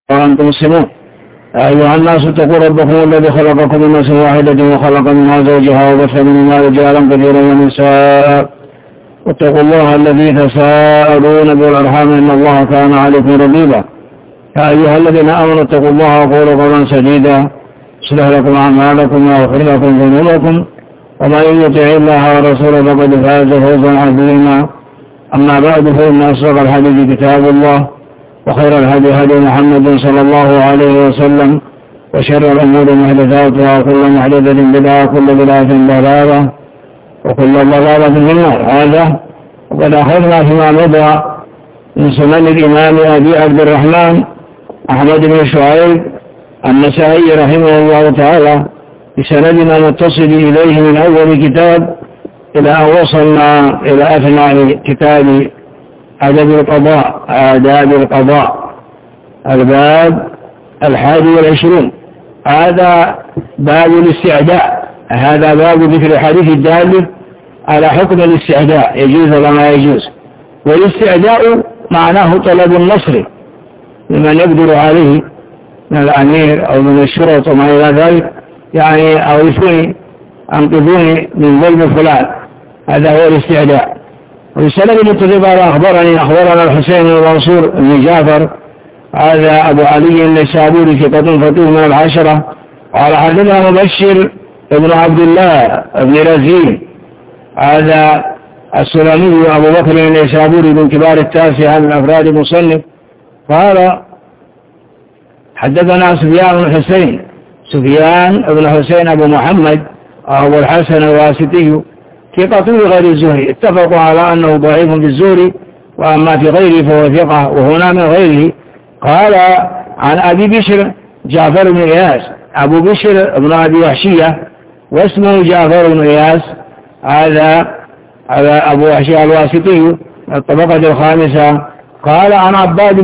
وأنتم مسلمون. أيها الناس اتقوا ربكم الذي خلقكم من نفس واحدة وخلق منها زوجها وبث منهما رجالا كثيرا ونساء واتقوا الله الذي تساءلون به والأرحام إن الله كان عليكم رقيبا. يا أيها الذين آمنوا اتقوا الله وقولوا قولا سديدا يصلح لكم أعمالكم ويغفر لكم ذنوبكم ومن يطع الله ورسوله فقد فاز فوزا عظيما. أما بعد فإن أصدق الحديث كتاب الله وخير الهدي هدي محمد صلى الله عليه وسلم وشر الأمور محدثاتها وكل محدثة بدعة وكل بدعة ضلالة وكل ضلالة في النار. هذا وقد أخذنا فيما مضى من سنن الإمام أبي عبد الرحمن أحمد بن شعيب النسائي رحمه الله تعالى بسندنا متصل إليه من أول كتاب إلى أن وصلنا إلى أثناء كتاب آداب القضاء الباب 21. هذا باب الاستعداء، هذا باب ذكر الحديث الدال على حكم الاستعداء يجوز ولا ما يجوز. والاستعداء معناه طلب النصر لمن يقدر عليه من الأمير أو من الشرط وما إلى ذلك، يعني أو يسوني أنقذوني من ظلم فلان، هذا هو الاستعداء. وبسند المتصل أخبرنا الحسين بن منصور بن جعفر هذا أبو علي النسابوري ثقة فقيه من العشرة. قال حدثنا مبشر ابن عبد الله بن رزين هذا السلمي أبو بكر النسابوري من كبار التاسعة من أفراد المصنف. قال حدثنا سفيان بن حسين أبو محمد أبو الحسن الواسطي ثقة غير الزهري، اتفقوا على أنه ضعيف في الزهري، وأما في غيره فهو ثقة وهنا من غيره. قال عن أبي بشر جعفر بن إياس، أبو بشر بن أبي وحشية واسمه جعفر بن إياس، هذا أبو وحشية الواسطي الطبقة الخامسة. قال عن عباد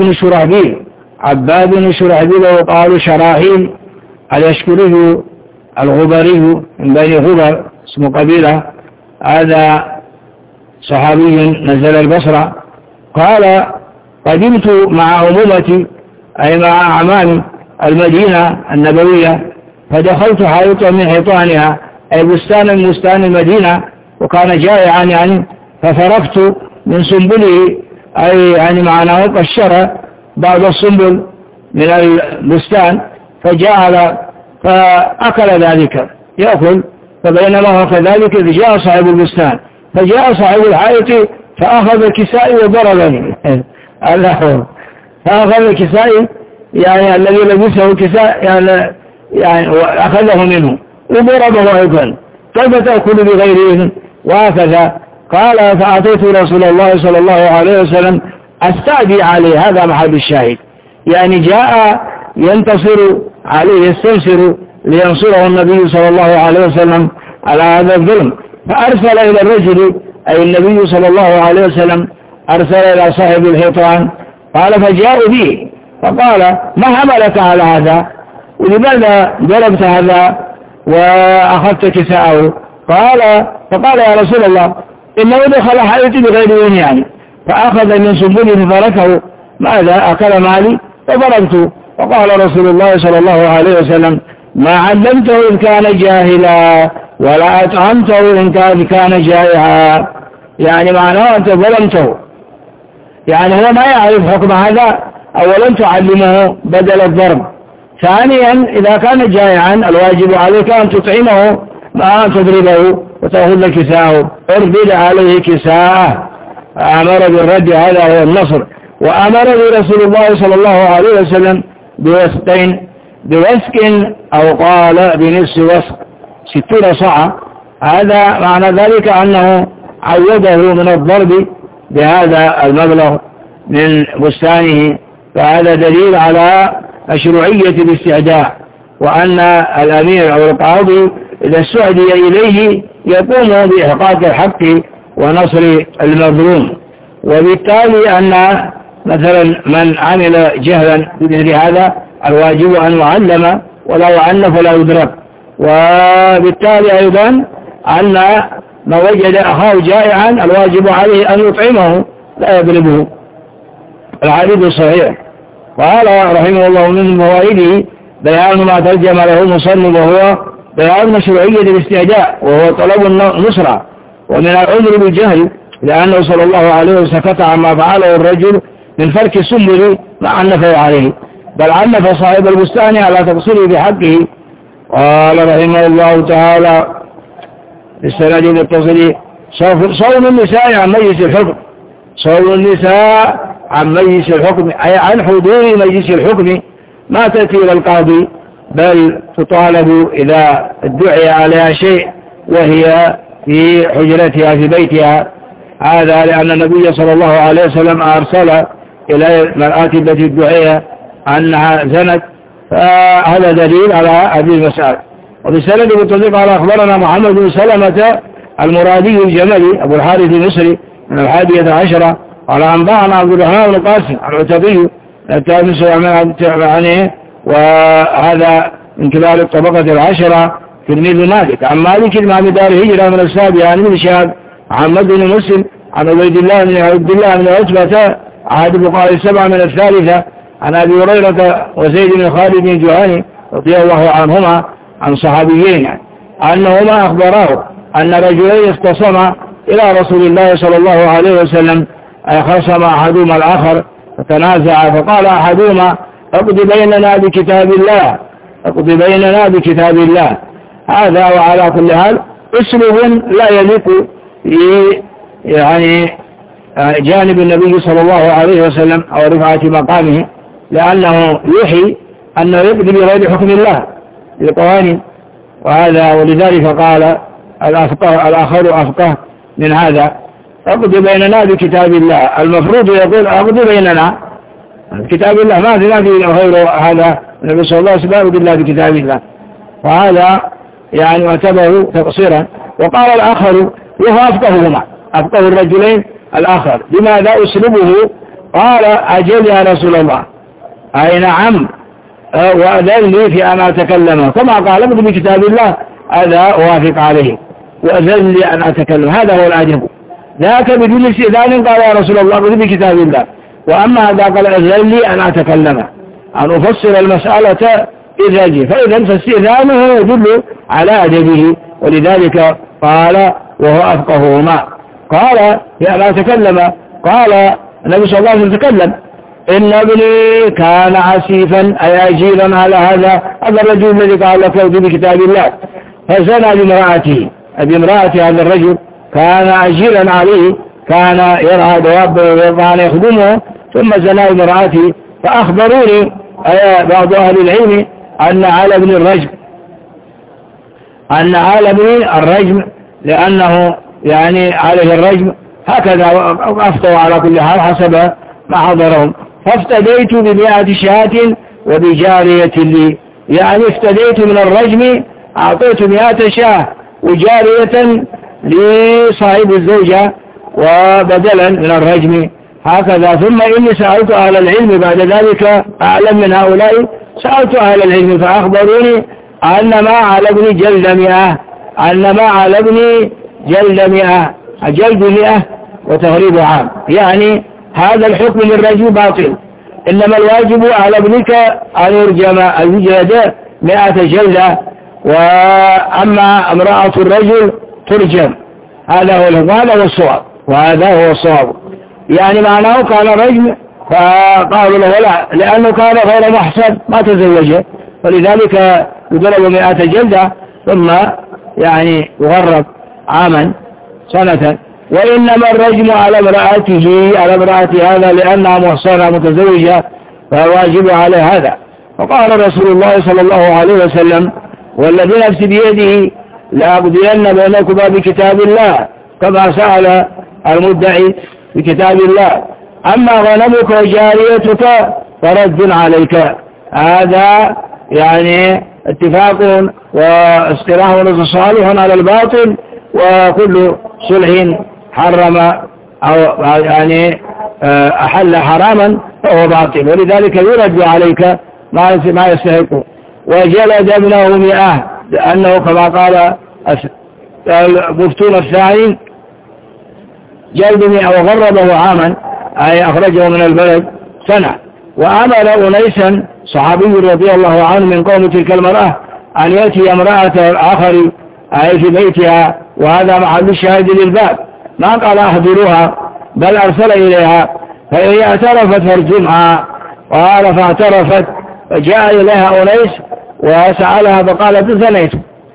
بن شرحبيل وقال شراحيل اليشكري الغبري من بني غبر اسمه قبيلة، هذا صحابي نزل البصرة. قال قدمت مع أمومتي أي مع أعمامي المدينة النبوية، فدخلت حائطا من حيطانها أي بستان من بستان المدينة، وكان جائعا يعني، ففرقت من سنبله أي يعني معناه قشر بعض السنبل من البستان فأكل ذلك يأكل. فبينما هو كذلك إذ جاء صاحب البستان فجاء صاحب الحائط فأخذ كسائي وضربني فأخذ كسائي يعني الذي لبسه كساء يعني أخذه منه وضربه أيضا، كيف تأكل بغير إذن وهكذا. قال فأتيت رسول الله صلى الله عليه وسلم أستعدي عليه، هذا محل الشاهد، يعني جاء ينتصر عليه يستنصر لينصره النبي صلى الله عليه وسلم على هذا الظلم. فأرسل إلى الرجل أي النبي صلى الله عليه وسلم أرسل إلى صاحب الحيطان، قال فجاءوا به فقال ما حملك على هذا ولماذا ضربت هذا وأخذت كساءه؟ فقال يا رسول الله إنه دخل حائطي بغير إذن يعني، فأخذ من سنبله ففركه، ماذا أكل مالي فضربته. فقال رسول الله صلى الله عليه وسلم ما علمته إن كان جاهلا ولا أطعمته إن كان جائعا، يعني معناه أنت ظلمته، يعني هو ما يعرف حكم هذا. أولا تعلمه بدل الضرب، ثانيا إذا كان جائعا الواجب عليك أن تطعمه ما أن تضربه وتأخذ كساءه. أردد عليه كساءه، أمر بالرد، هذا هو النصر. وأمر رسول الله صلى الله عليه وسلم بوسك أو قال بنصف وسق 60 صاع، هذا معنى ذلك أنه عوده من الضرب بهذا المبلغ من بستانه. فهذا دليل على مشروعية الاستعداء، وأن الأمير أو القاضي إذا استعدي إليه يقوم بإحقاق الحق ونصر المظلوم. وبالتالي أن مثلا من عمل جهلا بمثل هذا الواجب أن يعلم ولا يعنف ولا يدرك. وبالتالي أيضا أن ما وجد أخاه جائعا الواجب عليه أن يطعمه لا يضربه. الحديث صحيح. قال رحمه الله من فوائده بيان ما ترجم له المصنف وهو بيان مشروعية الاستعداء وهو طلب النصرة ومن العذر بالجهل لأنه صلى الله عليه وسلم سكت عما فعله الرجل من فرك السنبل مع عنفه عليه بل عنف صاحب البستان على تقصيره بحقه. قال رحمه الله تعالى في السند المتصل صوم النساء عن مجلس الحكم صوم النساء عن مجلس الحكم أي عن حضور مجلس الحكم ما تأتي إلى القاضي بل تطالب إذا ادعي عليها شيء وهي في حجرتها في بيتها. هذا لأن النبي صلى الله عليه وسلم أرسل إلى المرأة التي ادعي أنها زنت فهذا دليل على هذه المسألة. وبالسند المتصل قال أخبرنا محمد بن سلمة المرادي الجملي أبو الحارث المصري من 11 قال أنبأنا عبد الرحمن بن قاسم العتبي التابس عنه وهذا من كبار الطبقة 10 تلميذ مالك عن مالك الإمام دار هجرة من السابع عن ابن شهاب محمد بن مسلم عن عبد الله بن عتبة عهد البخاري 7 من 3 عن أبي هريرة وزيد بن خالد بن جهني رضي الله عنهما عن صحابيين أنهما أخبراه أن رجلين اختصما إلى رسول الله صلى الله عليه وسلم خصم أحدهما الآخر فتنازع فقال أحدهما اقض بيننا بكتاب الله اقض بيننا بكتاب الله. هذا وعلى كل حال اسلوب لا يليق يعني جانب النبي صلى الله عليه وسلم أو رفعة مقامه لأنه يوحي أنه يقضي بغير حكم الله للقوانين وهذا ولذلك قال الآخر أفقه من هذا اقض بيننا بكتاب الله. المفروض يقول اقض بيننا بكتاب الله ما في غير هذا النبي صلى الله عليه وسلم اقض الله بكتاب الله وهذا يعني اعتبره تقصيرا. وقال الآخر وهو أفقههما أفقه الرجلين الآخر لماذا أسلبه قال أجل يا رسول الله أي نعم وأذن لي في أن أتكلم كما قال اقض بكتاب الله هذا أوافق عليه وأذن لي أن أتكلم هذا هو الأدب. ذاك بدون استئذان قال يا رسول الله اقض بكتاب الله وأما هذا قال أذن لي أن أتكلم أن أفسر المسألة إذا جي فإذا فاستئذانه يدل على أدبه ولذلك قال وهو أفقههما. قال يا أن أتكلم قال النبي صلى الله عليه وسلم تكلم إن ابني كان عسيفا أي أجيلا على هذا الرجل الذي قال لك اقض بكتاب الله فزنى بامرأته هذا الرجل كان أجيلا عليه كان يرعى دواب وكان يخدمه ثم زنى بامرأته فأخبروني بعض أهل العلم أن على ابن الرجم لأنه يعني عليه الرجم هكذا أفتوا على كل حال حسب ما حضرهم. فافتديت ب100 شاة وبجارية لي يعني افتديت من الرجم أعطيت 100 شاة وجارية لصاحب الزوجة وبدلا من الرجم هكذا. ثم إني سألت أهل العلم بعد ذلك أعلم من هؤلاء سألت أهل العلم فأخبروني أن ما على ابن جلد 100 جلد 100 وتغريب عام يعني هذا الحكم للرجل باطل إنما الواجب على ابنك أن يرجم الجلد 100 جلدة وأما امرأة الرجل ترجم. هذا هو الصواب وهذا هو الصواب يعني معناه كان رجم فقالوا له لا لأنه كان غير محسن ما تزوجه ولذلك يضرب 100 جلدة ثم يعني يغرب عاما سنة. وإنما الرجم على امرأة هذا لأنها محصنة متزوجة فواجب عليه هذا. فقال رسول الله صلى الله عليه وسلم والذي نفسي بيده لأقضين بينكما بكتاب الله كما سأل المدعي بكتاب الله أما غنمك وجاريتك فرد عليك. هذا يعني اتفاق واصطلاح صالح على الباطل وكل صلح حرم أو يعني أحل حراما فهو باطل ولذلك يرد عليك ما يستحقه. وجلد ابنه 100 لأنه كما قال المفتون الثاني جلد 100 وغربه عاما أي أخرجه من البلد سنة وأمر أنيسا صحابي رضي الله عنه من قوم تلك المرأة أن يأتي امرأة آخر أي في بيتها، وهذا محل الشاهد للباب، ما قال أحضروها بل أرسل إليها، فهي اعترفت فارجمها. قال فاعترفت، فجاء إليها أنيس وسألها فقالت زنيت،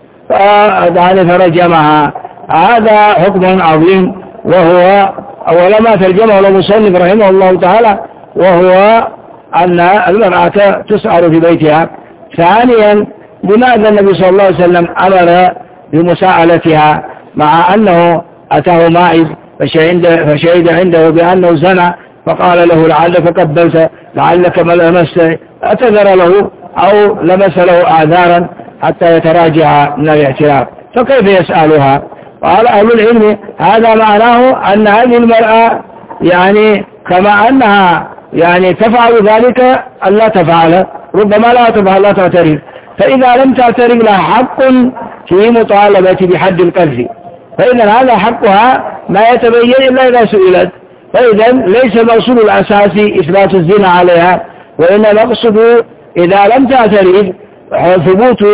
فرجمها. هذا حكم عظيم، وهو أولا ما ترجمه المصنف رحمه الله تعالى، وهو أن المرأة تسأل في بيتها. ثانيا لماذا النبي صلى الله عليه وسلم أمر بمساءلتها مع أنه أتاه ماعز فشهد عنده بأنه زنى، فقال له لعلك قبلت، لعلك ما لمست، اعتذر له أو لمس له أعذارا حتى يتراجع من الاعتراف، فكيف يسألها؟ قال أهل العلم هذا معناه أن هذه المرأة يعني كما أنها يعني تفعل ذلك ألا تفعل، ربما لا تفعل لا تعترف، فإذا لم تعترف لها حق في مطالبة بحد القذف، فإذا هذا حقها ما يتبين إلا إذا سئلت. فإذا ليس المقصود الأساسي إثبات الزنا عليها، وإن المقصود إذا لم تعترف ثبوت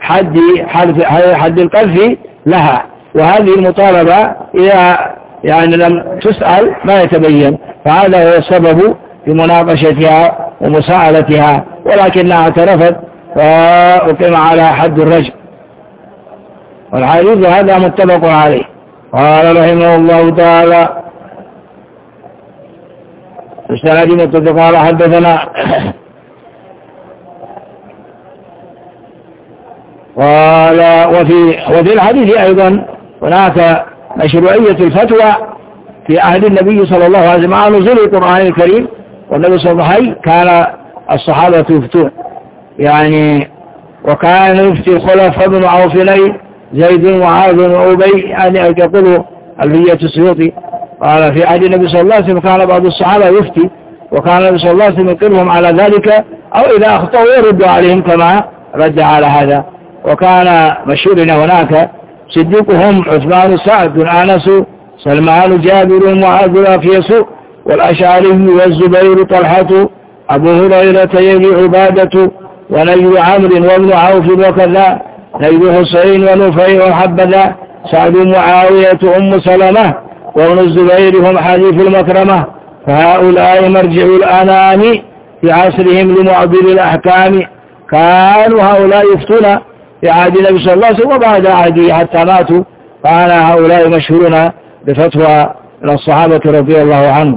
حد القذف لها، وهذه المطالبة إذا يعني لم تسأل ما يتبين، فهذا هو السبب في مناقشتها ومساءلتها، ولكنها اعترفت فأقيم على حد الرجم. والحديث هذا متفق عليه. قال رحمه الله تعالى السند متفق على حدثنا قال وفي الحديث أيضا هناك مشروعية الفتوى في عهد النبي صلى الله عليه وسلم مع نزول القرآن الكريم، والنبي صلى الله عليه وسلم كان الصحابة يفتون يعني، وكان يفتي الخلفاء بن عوف زيد وعاذ وأبي يعني يقول البية السيوطي. قال في عهد النبي صلى الله عليه وسلم كان بعض الصحابة يفتي، وكان النبي صلى الله عليه وسلم يقرهم على ذلك، أو إذا أخطأوا يرد عليهم كما رد على هذا. وكان مشهورنا هناك صديقهم عثمان سعد بن أنس سلمان جابر معاذ الأفيس والأشعري والزبير طلحة أبو هريرة يلي عبادة ونجد عمرو وابن عوف وكذا نجد حسين ونفيع وحبذا سعد معاوية أم سلمة وابن الزبير هم حديث المكرمة. فهؤلاء مرجع الأنام في عصرهم لمعضل الأحكام، كانوا هؤلاء يفتون في عهد النبي صلى الله عليه وسلم وبعد عهده حتى ماتوا، كان هؤلاء مشهورون بفتوى من الصحابة رضي الله عنهم.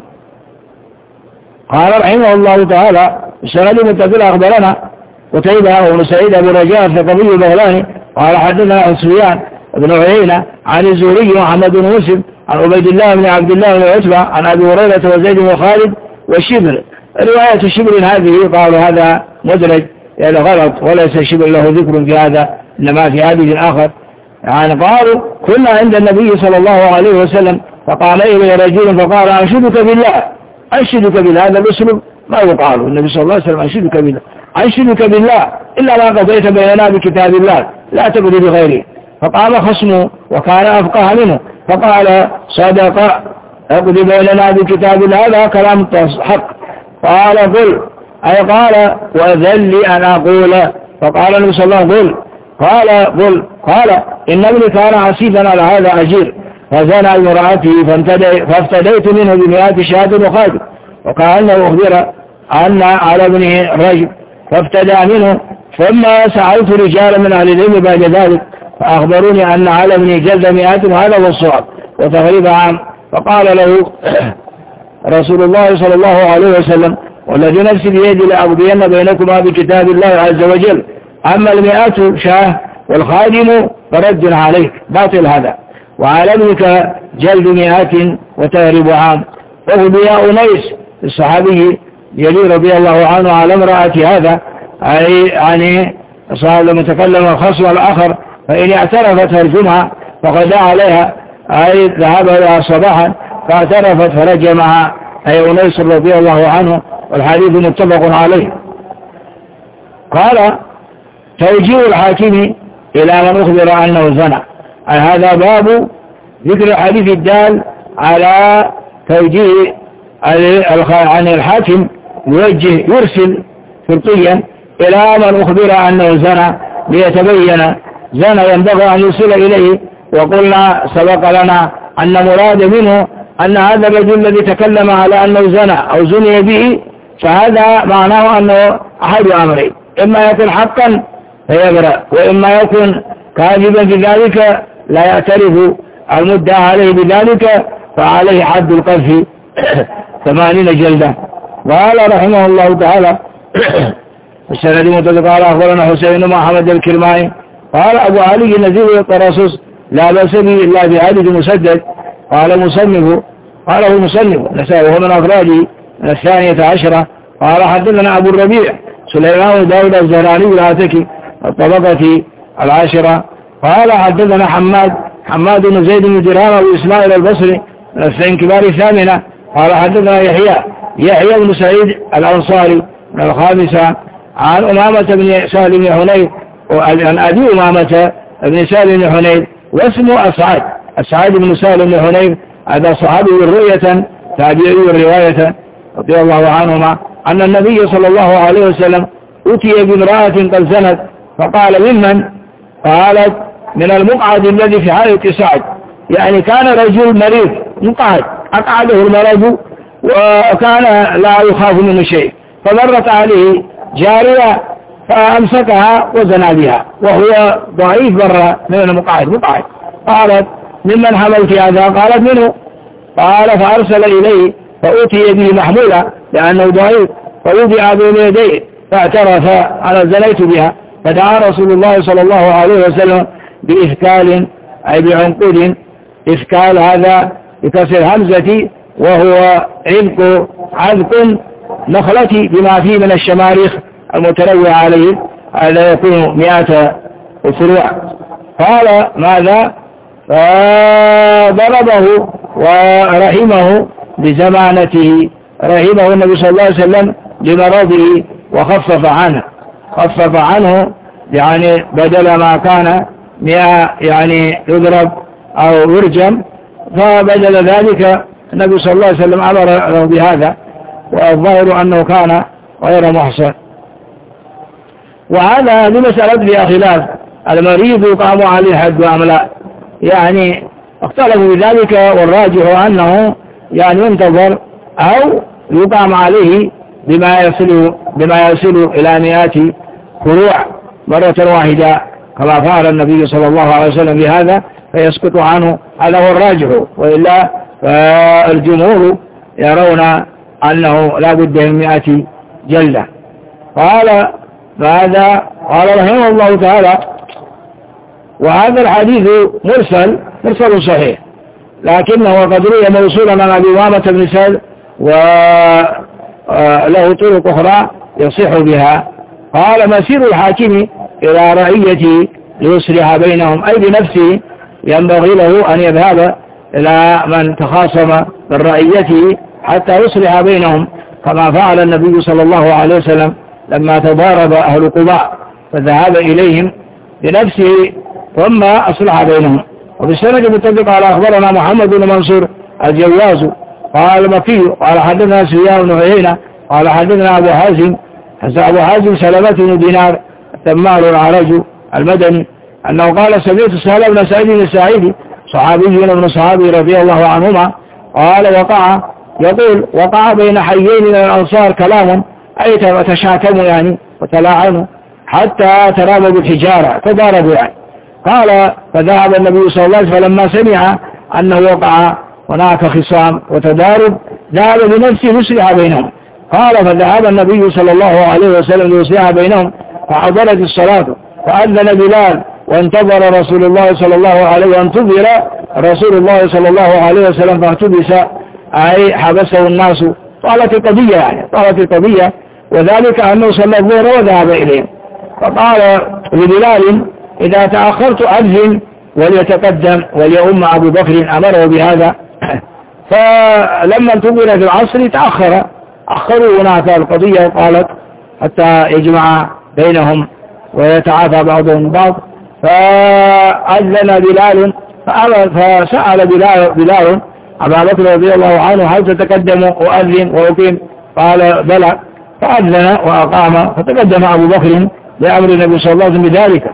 قال رحمه الله تعالى السند متصل أخبرنا قتيبة وابن سعيد أبو رجاء الثقفي البغلاني قال حدثنا عن سفيان بن عيينة عن الزهري محمد بن مسلم عن عبيد الله بن عبد الله بن عتبة عن أبي هريرة وزيد بن خالد والشبر. رواية الشبر هذه قالوا هذا مدرج يعني غلط، وليس الشبر له ذكر في هذا، إنما في حديث آخر. يعني قالوا كنا عند النبي صلى الله عليه وسلم فقام إليه رجل فقال أنشدك بالله، أنشدك بالله، هذا الأسلوب ما يقال النبي صلى الله عليه وسلم أنشدك بالله، أنشدك بالله إلا ما قضيت بيننا بكتاب الله لا تقضي بغيره. فقام خصمه وكان أفقه منه فقال صدق اقضي بيننا بكتاب الله، هذا كلام حق. قال قل، أي قال وأذن لي أن أقول. فقال النبي صلى الله عليه وسلم قال قل، قال إن ابني كان عسيفا على هذا أجير فزنى بامرأته فافتديت منه بمئات شهاد وخادم، وكأنه أخبر أن على ابنه رجل فافتدى منه. ثم سألت رجالا من أهل العلم بعد ذلك فأخبروني أن على ابنه جلد مئات، وهذا هو الصواب وتغريب عام. فقال له رسول الله صلى الله عليه وسلم والذي نفسي بيدي لأقضين بينكما بكتاب الله عز وجل، أما المئات شاه والخادم فرد عليك باطل هذا، وعلى ابنك جلد مئات وتغريب عام. وقضي يا أنيس الصحابي جليل رضي الله عنه على امرأة هذا، أي يعني صار لما تكلم الخصم الآخر فإن اعترفت فارجمها، فقد عليها أي ذهب لها صباحا فاعترفت فرجمها أي أنيس رضي الله عنه، والحديث متفق عليه. قال توجيه الحاكم إلى من أخبر أنه زنى، أي هذا باب ذكر الحديث الدال على توجيه عن الحاكم يرسل شرطيا إلى من أخبر أنه زنى ليتبين زنى ينبغي أن يرسل إليه. وقلنا سبق لنا أن مراد منه أن هذا الرجل الذي تكلم على أنه زنى أو زني به فهذا معناه أنه أحد أمرين، إما يكون حقا فيبرأ، وإما يكون كاذبا بذلك لا يعترف المدعى عليه بذلك فعليه حد القذف 80 جلدة. قال رحمه الله تعالى السند متفق قال أخبرنا حسين بن محمد الكرماني قال أبو علي النزيل الطراسوس لا بأس به إلا بحديث مسدد. قال مصنف قاله المصنف نسائي وهو من أفراده من 12 قال حدثنا أبو الربيع سليمان داود الزهراني العاتكي الطبقة 10 قال حدثنا حماد بن زيد بن درهم وإسماعيل البصري من السنين كبار 8 قال حدثنا يحيى بن سعيد الأنصاري من 5 عن أمامة بن سهل بن حنيف وعن أبي أمامة بن سهل بن حنيف واسمه أسعد بن سهل بن حنيف هذا صحابي رؤية تابعي الرواية رضي الله عنهما أن النبي صلى الله عليه وسلم أتي بامرأة قد زنت فقال ممن؟ قالت من المقعد الذي في حالة سعد، يعني كان رجل مريض مقعد أقعده المرض وكان لا يخاف منه شيء، فمرت عليه جارية فأمسكها وزنى بها وهو ضعيف برا من المقعد قالت ممن حملت هذا؟ قالت منه. قال فأرسل إليه فأتي به محمولا لأنه ضعيف فوضع بين يديه فاعترف أنا زنيت بها، فدعا رسول الله صلى الله عليه وسلم بإثكال أي بعنقود، إثكال هذا بكسر همزة وهو عذق نخلة بما فيه من الشماريخ المتنوع عليه، هذا يكون 100 فروع. قال ماذا؟ فضربه ورحمه بزمانته، رحمه النبي صلى الله عليه وسلم لمرضه وخفف عنه يعني بدل ما كان 100 يعني يضرب أو يرجم، فبدل ذلك النبي صلى الله عليه وسلم أمر بهذا، والظاهر أنه كان غير محصن. وهذا بمسألة فيها خلاف، المريض يقام عليه حد أم لا، يعني اختلفوا بذلك، والراجح أنه يعني ينتظر أو يقام عليه بما يصل إلى 100 فروع مرة واحدة كما فعل النبي صلى الله عليه وسلم بهذا فيسقط عنه، هذا هو الراجح، وإلا فالجمهور يرون أنه لا بد من 100 جلدة. قال فهذا قال رحمه الله تعالى وهذا الحديث مرسل صحيح، لكنه قد روي موصولا عن أبي أمامة بن سهل وله طرق أخرى يصح بها. قال مسير الحاكم إلى رعيته ليصلح بينهم، أي بنفسه ينبغي له أن يذهب إلى من تخاصم من رعيته حتى يصلح بينهم، كما فعل النبي صلى الله عليه وسلم لما تضارب أهل قباء فذهب إليهم بنفسه ثم أصلح بينهم. وبالسند متفق على أخبرنا محمد بن منصور الجواز قال مكي قال حدثنا سفيان بن عيينة قال حدثنا أبو حازم سلمة بن دينار التمار العرج المدني أنه قال سمعت سهل بن سعيد الساعدي صحابي من صحابي رضي الله عنهما قال وقع بين حيين من الأنصار كلام، أي تشاكموا يعني وتلاعنوا حتى ترابوا بالحجارة تضاربوا يعني. قال فذهب النبي صلى الله عليه وسلم فلما سمع أنه وقع هناك خصام وتضارب ذهب بنفسه يصلح بينهم. قال فذهب النبي صلى الله عليه وسلم ليصلح بينهم فحضرت الصلاة فأذن بلال وانتظر رسول الله صلى الله عليه وسلم، وانتظر رسول الله صلى الله عليه وسلم فاحتبس أي حبسه الناس. طالت القضية وذلك أنه صلى الظهر وذهب إليهم، فقال لبلال إذا تأخرت أذن وليتقدم وليؤم أبو بكر، أمره بهذا. فلما انتظر في العصر أخروا هناك القضية قالت حتى يجمع بينهم ويتعافى بعضهم بعض. فأذن بلال فسأل بلال أبا بكر رضي الله عنه هل تتقدم وأذن وأقيم؟ قال بلى. فأذن وأقام، فتقدم أبو بكر بأمر النبي صلى الله عليه وسلم بذلك،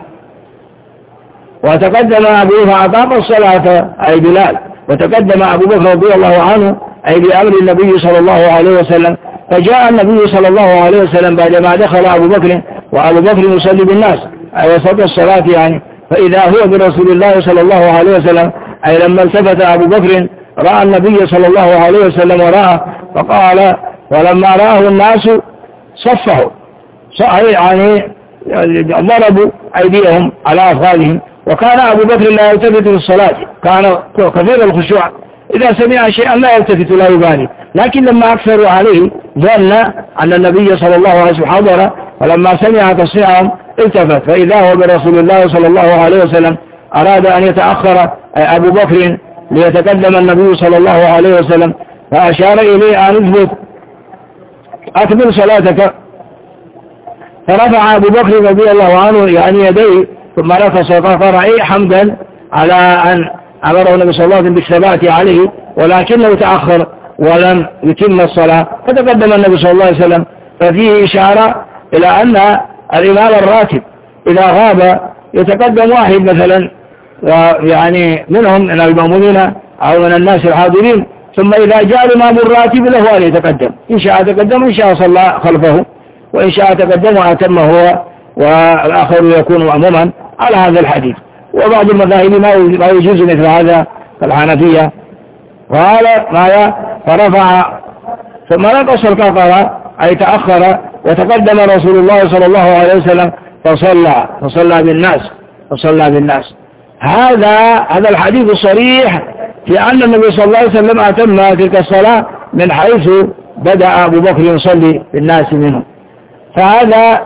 وتقدم أبوه فأقام الصلاة أي بلال، وتقدم أبو بكر رضي الله عنه أي بأمر النبي صلى الله عليه وسلم. فجاء النبي صلى الله عليه وسلم بعدما دخل أبو بكر وأبو بكر يصلي بالناس أي وسط الصلاة يعني، فإذا هو برسول الله صلى الله عليه وسلم، أي لما التفت أبو بكر رأى النبي صلى الله عليه وسلم وراه، فقال ولما رآه الناس صفحوا يعني ضربوا أيديهم على أفخاذهم. وكان أبو بكر لا يلتفت في الصلاة، كان كثير الخشوع، إذا سمع شيئا لا يلتفت لا يبالي، لكن لما أكثروا عليه ظن أن النبي صلى الله عليه وسلم حضر، فلما سمع تصنيعهم التفت، فإذا هو برسول الله صلى الله عليه وسلم. أراد أن يتأخر أبو بكر ليتقدم النبي صلى الله عليه وسلم، فأشار إليه أن اثبت أكمل صلاتك، فرفع أبو بكر رضي الله عنه يعني يديه ثم رفص وقال حمدا على أن أمره النبي صلى الله عليه وسلم بالثبات عليه، ولكنه تأخر ولم يتم الصلاة، فتقدم النبي صلى الله عليه وسلم. ففيه إشارة إلى أن الإمام الراتب إذا غاب يتقدم واحد مثلا يعني منهم من المأمومين أو من الناس الحاضرين، ثم إذا جاء الإمام الراتب له أن يتقدم، إن شاء تقدم إن شاء صلى خلفه، وإن شاء تقدم وأتم هو والآخر يكون مأموما على هذا الحديث. وبعض المذاهب ما يجوز مثل هذا كالحنفية. قال ماذا؟ فرفع ثم نقص القطر أي تأخر، وتقدم رسول الله صلى الله عليه وسلم فصلى بالناس. هذا الحديث الصريح في أن النبي صلى الله عليه وسلم أتم تلك الصلاة من حيث بدأ أبو بكر يصلي بالناس منهم. فهذا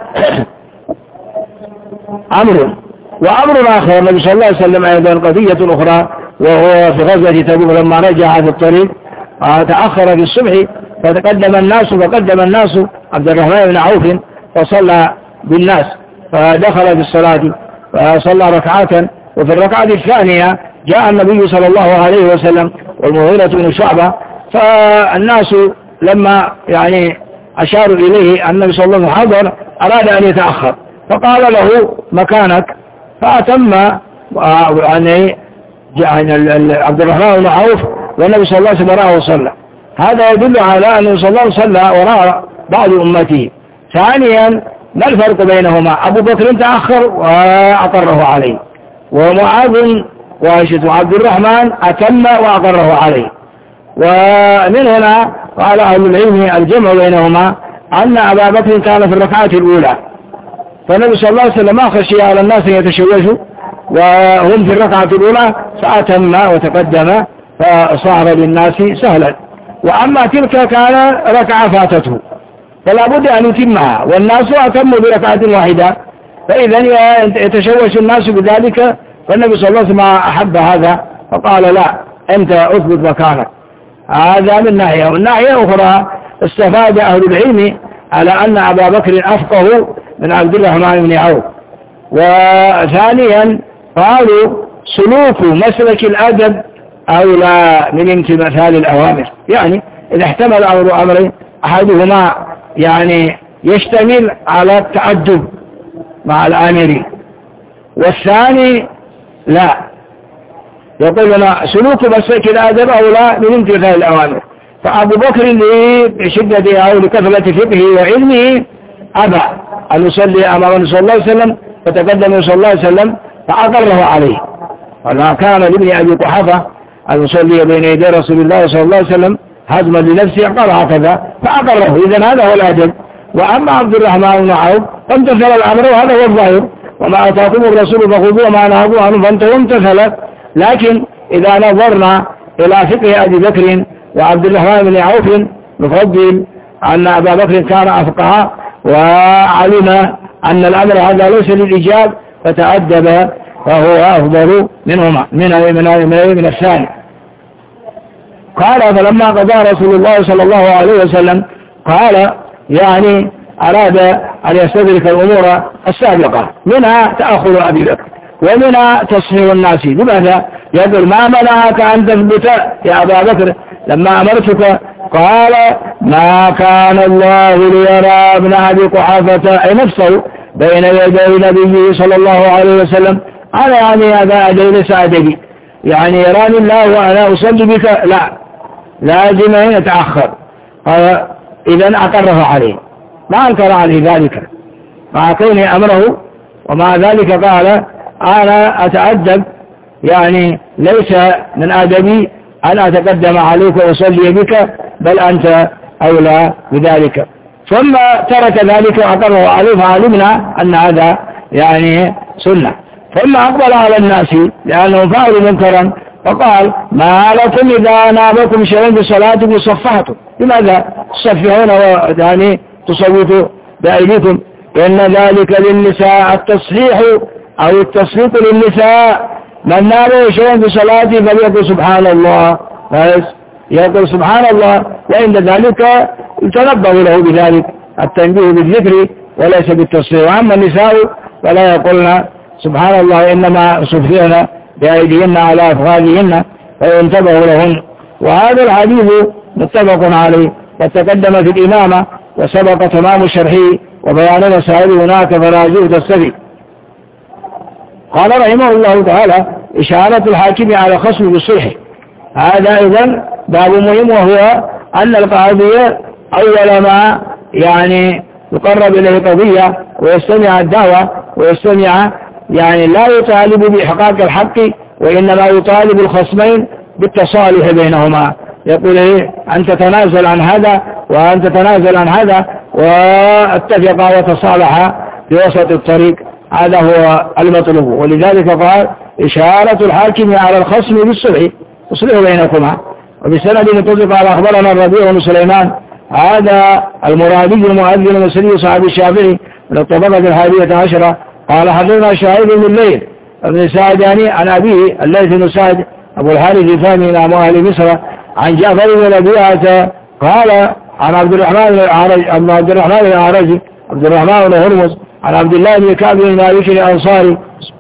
أمر. وأمر آخر النبي صلى الله عليه وسلم أيضا قضية أخرى، وهو في غزوة تبوك لما رجع في الطريق تأخر في الصبح، فقدم الناس عبد الرحمن بن عوف فصلى بالناس، فدخل في الصلاة فصلى ركعة. وفي الركعة الثانية جاء النبي صلى الله عليه وسلم والمغيرة بن شعبة، فالناس لما يعني أشاروا إليه أن النبي صلى الله عليه وسلم حضر أراد أن يتأخر، فقال له مكانك، فأتم يعني عبد الرحمن بن عوف والنبي صلى الله عليه وسلم راه صلى. هذا يدل على أنه صلى الله عليه وسلم وراء بعض أمته. ثانيا ما الفرق بينهما؟ أبو بكر تأخر وأقره عليه، ومعاذ وعبد الرحمن أتم وأقره عليه. ومن هنا قال أهل العلم الجمع بينهما أن أبا بكر كان في الركعة الأولى، فالنبي صلى الله عليه وسلم ما خشي على الناس يتشوشوا وهم في الركعة الأولى، فأتم وتقدم فصار للناس سهلا. وأما تلك كان ركعة فاتته فلا بد أن يتمها، والناس أتموا بركعة واحدة، فإذا يتشوش الناس بذلك، فالنبي صلى الله عليه وسلم أحب هذا فقال لا أنت أثبت مكانك. هذا من ناحية. ومن ناحية أخرى استفاد أهل العلم على أن أبا بكر أفقه من عبد الرحمن بن عوف. وثانيا قالوا سلوك مسلك الأدب أولى من امتثال الأوامر، يعني إذا احتمل أمرين أحدهما يعني يشتمل على التأدب مع الآمرين، والثاني لا، يقول لنا سلوك مسلك الأدب أولى من امتثال الأوامر. فأبو بكر بشدة أو لكثرة فقهه وعلمه أبى أن يصلي أمام النبي صلى الله عليه وسلم، فتقدم صلى الله عليه وسلم فأقره عليه. وما كان لابن أبي قحافة أن يصلي بين يدي رسول الله صلى الله عليه وسلم هزما لنفسه، قال هكذا فأقره. إذن هذا هو الأدب. وأما عبد الرحمن بن عوف فامتثل الأمر، وهذا هو الظاهر، وما أتاكم الرسول فخذوه وما نهاكم عنه فانتهوا امتثل. لكن إذا نظرنا إلى فقه أبي بكر وعبد الرحمن بن عوف نفضل أن أبا بكر كان أفقه وعلم أن الأمر هذا ليس للإجاب فتأدب، فهو أفضل منهما من الثاني. قال فلما قضى رسول الله صلى الله عليه وسلم قال يعني أراد أن يستدرك الأمور السابقة، منها تأخر أبي بكر ومنها تصحيح الناس. لماذا؟ يقول ما منعك أن تثبت يا أبا بكر لما أمرتك قال ما كان الله ليرى ابن أبي قحافة أي نفسه بين يدي نبيه صلى الله عليه وسلم. أنا يعني أبا أدري سأدري يعني يراني الله وأنا أصلي بك، لا لازم أن يتأخر. قال إذن أقره عليه، ما أنكر عليه ذلك مع كونه أمره، ومع ذلك قال أنا أتأدب يعني ليس من أدبي أن أتقدم عليك وأصلي بك، بل أنت أولى بذلك. ثم ترك ذلك وأقره عليه، فعلمنا أن هذا يعني سنة. ثم أقبل على الناس لأنهم فعلوا منكرا فقال ما لكم إذا نابكم شيء بصلاتكم صفحتم، لماذا تصفحون يعني تصوتوا بأيديكم؟ إن ذلك للنساء التصحيح أو التصفيق للنساء، من نابه شيء بصلاته فليقل سبحان الله، بس يقول سبحان الله، وعند ذلك يتنبه له بذلك التنبيه بالذكر وليس بالتصفيق. وأما النساء فلا يقولن سبحان الله، إنما صفحن بأيديهن على أفخاذهن فينتبه لهن. وهذا الحديث متفق عليه وتقدم في الإمامة وسبق تمام شرحه وبيان مسائل هناك فراجعوا تستفيد. قال رحمه الله تعالى إشارة الحاكم على خصم بالصلح، هذا أيضا باب مهم، وهو أن القاضي أول ما يعني يقرب إليه قضية ويستمع الدعوة ويستمع يعني لا يطالب بإحقاق الحق، وإنما يطالب الخصمين بالتصالح بينهما، يقول أن تتنازل عن هذا وأن تتنازل عن هذا واتفقا وتصالحا في وسط الطريق، هذا هو المطلوب. ولذلك قال إشارة الحاكم على الخصم بالصلح، اصلحوا بينكما. وبسند متصل قال أخبرنا الربيع بن سليمان هذا المرادي المؤذن المصري صاحب الشافعي من الطبقة 11 قال حدثنا شاهد بن الليل ابن سعداني عن أبيه الليث بن سعد أبو الحارث الثاني من أهل مصر عن جعفر بن ربيعة قال عن عبد الرحمن الأعرج عبد الرحمن بن هرمز عن عبد الله بن كعب بن مالك الأنصاري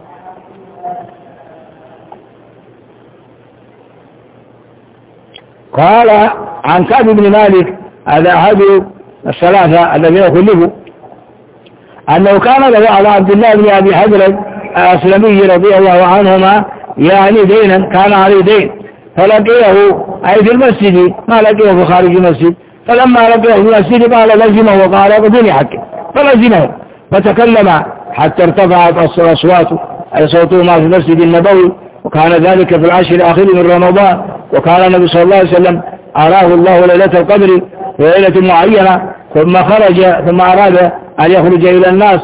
قال عن كعب بن مالك هذا أحد الثلاثة الذين خلفوا أنه كان له على عبد الله بن أبي حضرة الأسلمي رضي الله عنهما يعني دينا، كان عليه دين فلقيه أي في المسجد، ما لقيه في خارج المسجد، فلما لقيه في المسجد قال لزمه وقال اقضني حقه، فلزمه فتكلم حتى ارتفعت الأصوات أي صوتهما في المسجد النبوي، وكان ذلك في العشر الأخير من رمضان، وكان النبي صلى الله عليه وسلم أراه الله ليلة القدر في ليلة معينة، ثم أراد أن يخرج إلى الناس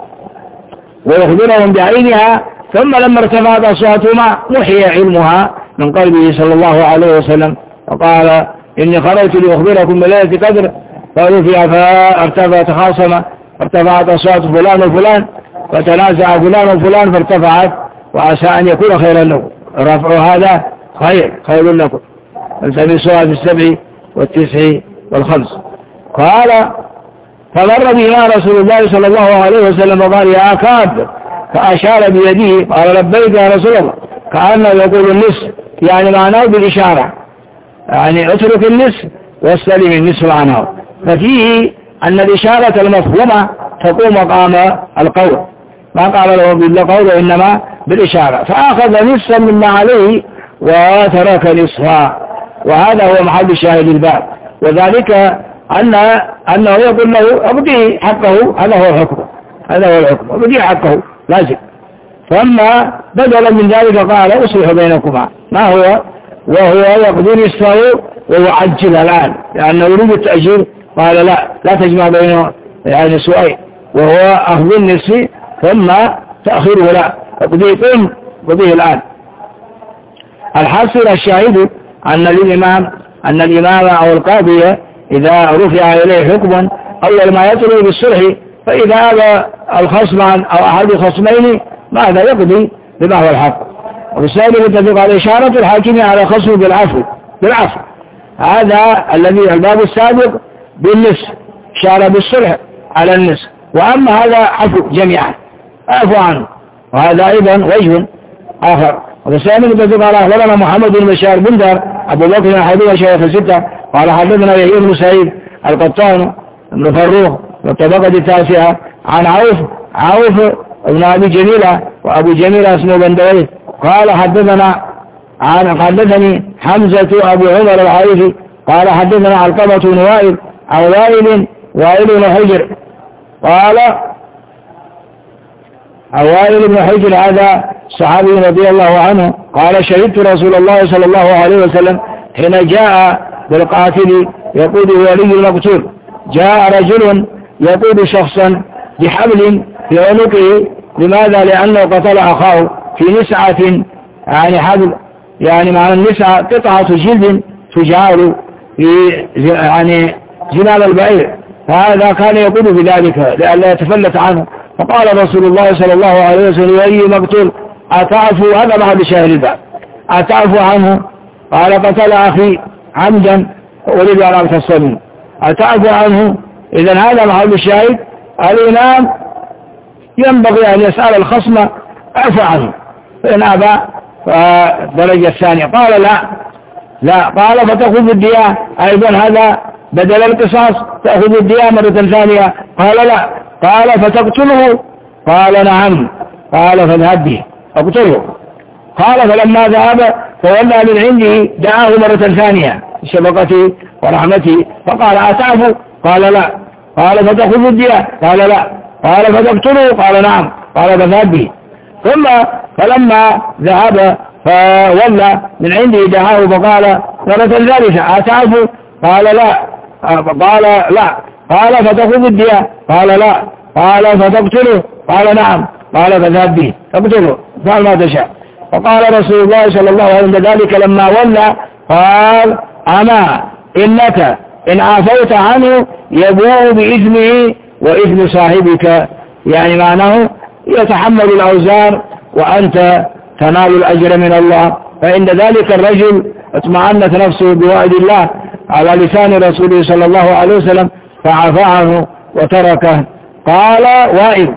ويخبرهم بعينها، ثم لما ارتفعت أصواتهما محي علمها من قلبه صلى الله عليه وسلم، وقال إني خرجت لأخبركم بليلة قدر، فرفع فارتفع تخاصم فارتفعت أصوات فلان وفلان، فتنازع فلان وفلان فارتفعت، وعسى أن يكون خيرا لكم، رفع هذا خير لكم، التمسوها في 7 و9 و5. قال فمر بهما رسول الله صلى الله عليه وسلم وقال يا كعب، فأشار بيده قال لبيك يا رسول الله، كأنه يقول النصف يعني معناه بالإشارة، يعني اترك النصف واستلم النصف عنه، ففيه أن الإشارة المفهومة تقوم مقام القول، ما قال له بالقول إنما بالإشارة، فأخذ نصفا مما عليه وترك نصفا، وهذا هو محل شاهد الباب، وذلك أنه يقول له أبقي حقه، هذا هو الحكم أبقي حقه لازم. ثم بدلا من ذلك قال أصلح بينكما، ما هو؟ وهو يقضي نصفه ويعجل الآن لأنه يريد التأجيل، قال لا تجمع بين يعني سوءين، وهو أخذ النصف ثم تأخيره لا قضيه الآن. الحاصل الشاهد أن الإمام أو القاضي إذا رفع إليه حكم أول ما يطلب بالصلح، فإذا أبى الخصم أو أحد الخصمين ماذا يقضي بما هو الحق. وبالتالي يتفق على إشارة الحاكم على خصم بالعفو، هذا الذي الباب السابق بالنصف إشارة بالصلح على النصف، وأما هذا عفو جميعا عفو عنه، وهذا أيضا وجه آخر. وبالتالي يتفق على أخبرنا محمد بن بشار بندر أبو بكر الحديث شيخ 6 قال حدثنا يحيى بن سعيد القطان بن فروخ والطبقة التاسعة عن عوف ابن أبي جميلة، وأبو جميلة اسمه بندوي قال حدثني حمزة أبو عمر العارفي قال حدثنا علقمة بن وائل عن وائل بن حجر قال وائل بن حجر هذا صحابي رضي الله عنه قال شهدت رسول الله صلى الله عليه وسلم حين جاء بالقاتل يقود ولي المقتول، جاء رجل يقود شخصا بحبل في عنقه. لماذا؟ لأنه قتل أخاه في نسعة، يعني حبل، يعني معنى النسعة قطعة جلد تجعل في يعني جناب البعير، فهذا كان يقود بذلك لئلا يتفلت عنه. فقال رسول الله صلى الله عليه وسلم ولي مقتول أتعفو، هذا بعد شهر الباب، أتعفو عنه؟ قال قتل أخي عمدا أريد أن أغتصبه، أتعفو عنه؟ إذن هذا محل الشاهد. الإمام ينبغي أن يسأل الخصم أعفى عنه، فإن أبى فالدرجة الثانية. قال لا قال فتأخذ الدية أيضا، هذا بدل القصاص، تأخذ الدية مرة ثانية. قال لا. قال فتقتله؟ قال نعم. قال فاذهب به اقتله. قال فلما ذهب فولى من عنده دعاه مرة ثانية بشفقته ورحمته فقال أتعفو؟ قال لا. قال فتأخذ الدية؟ قال لا. قال فتقتله؟ قال نعم. قال فاذهب به. ثم فلما ذهب فولى من عنده دعاه فقال مرة ثالثة أتعفو؟ قال لا. قال لا. قال فتأخذ الدية؟ قال لا. قال فتقتله؟ قال نعم. قال فاذهب به فاقتله، فعل ما تشاء. فقال رسول الله صلى الله عليه وسلم ذلك لما ولى قال أما إنك إن عفوت عنه يبوء بإثمه وإثم صاحبك، يعني معناه يتحمل الأوزار وأنت تنال الأجر من الله. فإن ذلك الرجل اطمأنت نفسه بوعد الله على لسان رسوله صلى الله عليه وسلم فعفى عنه وتركه. قال وائل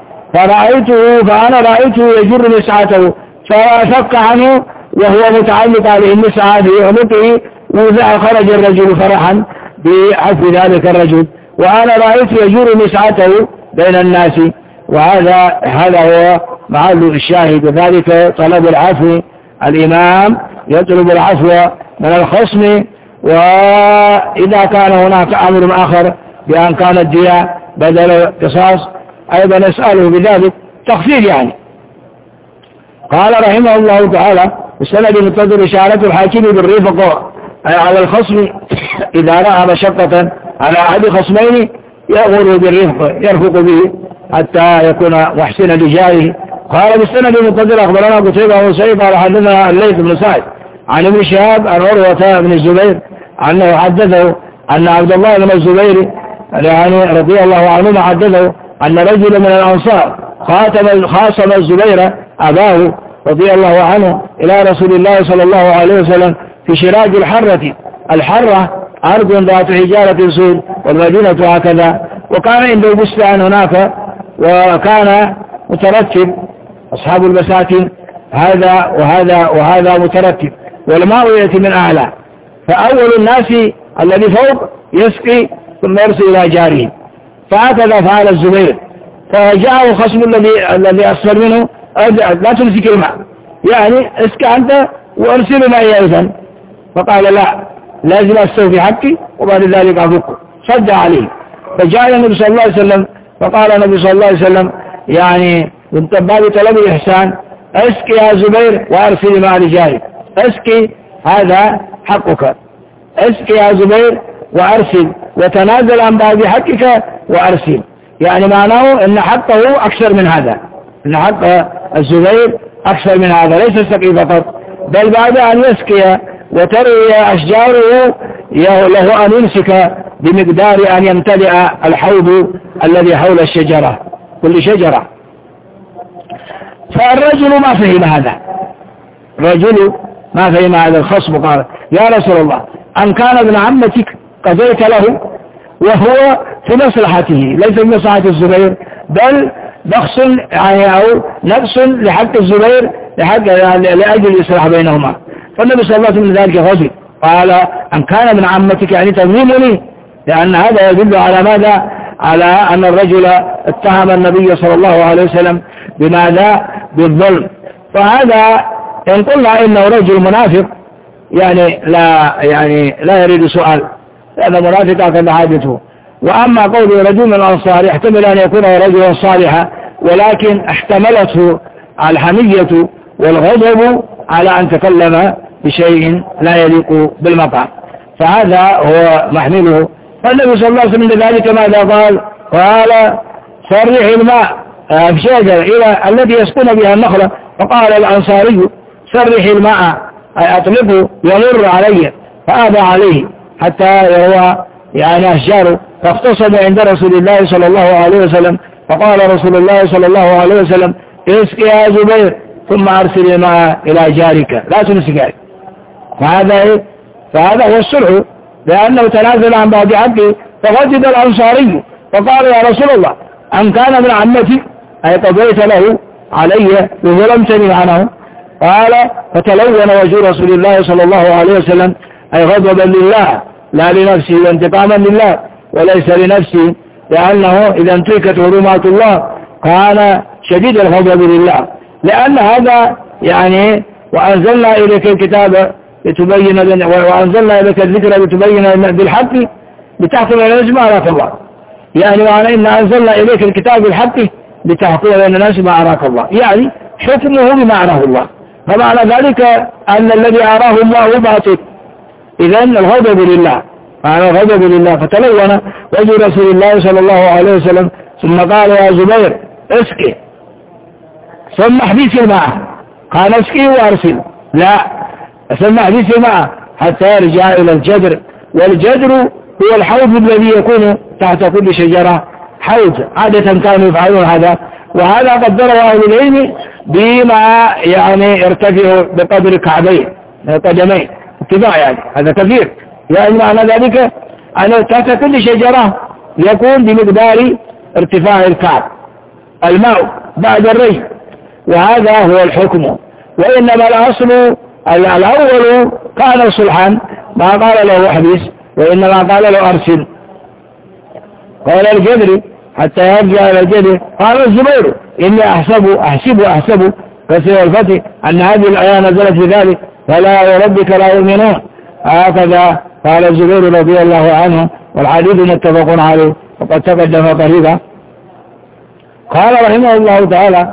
فأنا رأيته يجر نسعته فشق عنه وهو متعلق عليه النسعة في عنقه، وإذا خرج الرجل فرحا بعفو ذلك الرجل، وأنا رأيته يجر نسعته بين الناس. وهذا هو محل الشاهد، وذلك طلب العفو. الإمام يطلب العفو من الخصم، وإذا كان هناك أمر آخر بأن كان الدية بدل القصاص أيضا نسأله بذلك تخفيف يعني. قال رحمه الله تعالى السند متصل إشارة الحاكم بالرفق على الخصم إذا رأى مشقة على أحد خصمين يأمر بالرفق يرفق به حتى يكون محسنا لجاره. قال بالسند المتصل أخبرنا قتيبة بن سعيد قال حدثنا الليث بن سعد عن ابن شهاب عن عروة بن الزبير أنه حدثه أن عبد الله بن الزبير يعني رضي الله عنه حدثه أن رجل من الأنصار خاصم الزبير أباه رضي الله عنه إلى رسول الله صلى الله عليه وسلم في شراج الحرة أرض ذات حجارة سود والمدينة هكذا، وكان عنده بستان هناك، وكان مترتب أصحاب البساتين هذا وهذا وهذا مترتب، والماء يأتي من أعلى، فأول الناس الذي فوق يسقي ثم يرسل إلى جاره، فهكذا فعل الزبير. فجاءه خصم الذي أسفل منه لا تمسك الماء، يعني اسقى أنت وارسل معي أيضا. فقال لا، لازم أستوفي حقي وبعد ذلك أفكه. صد عليه. فجاء النبي صلى الله عليه وسلم فقال النبي صلى الله عليه وسلم يعني من باب طلب الإحسان اسقي يا زبير وارسل مع رجالك، اسقي هذا حقك، اسقي يا زبير وارسل وتنازل عن بعض حقك وارسل، يعني معناه ان حقه اكثر من هذا، ان حق الزبير اكثر من هذا، ليس السقي فقط بل بعد ان يسقي وتروي اشجاره له ان يمسك بمقدار ان يمتلئ الحوض الذي حول الشجرة كل شجرة. فالرجل ما فهم هذا، الرجل ما فهم هذا الخصم، قال يا رسول الله أن كان ابن عمتك قضيت له وهو في مصلحته ليس في مصلحة الزبير، بل نقص يعني أو نقص لحق الزبير لحق لأجل الإصلاح بينهما. فالنبي صلى الله عليه وسلم ذلك غضب قال أن كان من عمتك يعني تظلمني، لأن هذا يدل على ماذا؟ على أن الرجل اتهم النبي صلى الله عليه وسلم بماذا؟ بالظلم. فهذا إن قلنا إنه رجل منافق يعني لا يريد سؤال، لأن منافق هكذا عادته. وأما قول رجل من الأنصار يحتمل أن يكون رجلا صالحا، ولكن احتملته الحمية والغضب على أن تكلم بشيء لا يليق بالمقام، فهذا هو محمله. فالنبي صلى الله عليه وسلم لذلك ماذا قال؟ قال صرح الماء في شجرة إلى التي يسقون بها النخلة، فقال الأنصاري صرح الماء أي أطلبه يمر علي، فأبى عليه حتى يروى يعني أشجاره، فاختصم عند رسول الله صلى الله عليه وسلم، فقال رسول الله صلى الله عليه وسلم اسق يا زبير ثم أرسل الماء إلى جارك لا تمسك. فهذا هو الصلح، لأنه تنازل عن بعض حقه، فغضب الأنصاري فقال يا رسول الله أن كان من عمتي أي قضيت له علي وظلمتني عنه؟ قال فتلون وجه رسول الله صلى الله عليه وسلم أي غضبا لله لا لنفسه وانتقاما لله وليس لنفسه، لأنه إذا انتهكت حرمات الله كان شديد الغضب لله، لأن هذا يعني وأنزلنا إليك الكتاب لتبين وأنزلنا إليك الذكر لتبين بالحق لتحكم بين الناس ما أراك الله، يعني معنى إن أنزلنا إليك الكتاب بالحق لتحكم بين الناس ما أراك الله، يعني حكمه بما أراه الله، فمعنى ذلك أن الذي أراه الله باطل. إذن الغضب لله، معنى الغضب لله. فتلون وجه رسول الله صلى الله عليه وسلم ثم قال يا زبير اسقي ثم احبس الماء، قال اسقي وارسل، لا ثم احبس الماء حتى يرجع إلى الجدر، والجدر هو الحوض الذي يكون تحت كل شجرة حوض، عادة كانوا يفعلون هذا، وهذا قدره أهل العلم بما يعني يرتفع بقدر الكعبين قدمين اتباع، يعني هذا كثير، يعني معنى ذلك أن تحت كل شجرة يكون بمقدار ارتفاع الكعب الماء بعد الري، وهذا هو الحكم. وإنما الأصل الأول كان صلحا ما قال له احبس، وإنما قال له أرسل. قال الجدري حتى يرجع إلى الجدر، قال الزبير إني أحسب كثير الفتح أن هذه الآية نزلت في ذلك فلا وربك لا يؤمنون، هكذا قال الزبير رضي الله عنه، والحديث متفق عليه وقد تقدم قريبا. قال رحمه الله تعالى